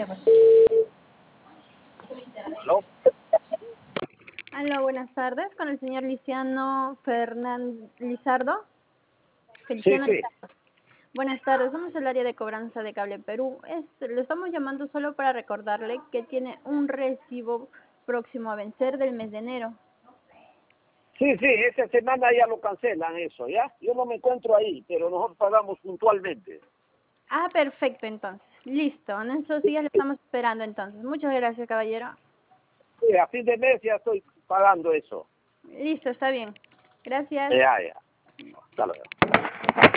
Vaya, pues. ¿Aló? Aló, buenas tardes, con el señor Lizardo. Sí, Feliciano sí. Lizardo. Buenas tardes, somos el área de cobranza de Cable Perú. Lo estamos llamando solo para recordarle que tiene un recibo próximo a vencer del mes de enero. Sí, sí, esta semana ya lo cancelan eso, ¿ya? Yo no me encuentro ahí, pero nosotros pagamos puntualmente. Ah, perfecto, entonces. Listo, en esos días le estamos esperando entonces. Muchas gracias, caballero. Sí, a fin de mes ya estoy pagando eso. Listo, está bien. Gracias. Ya, ya. Hasta luego.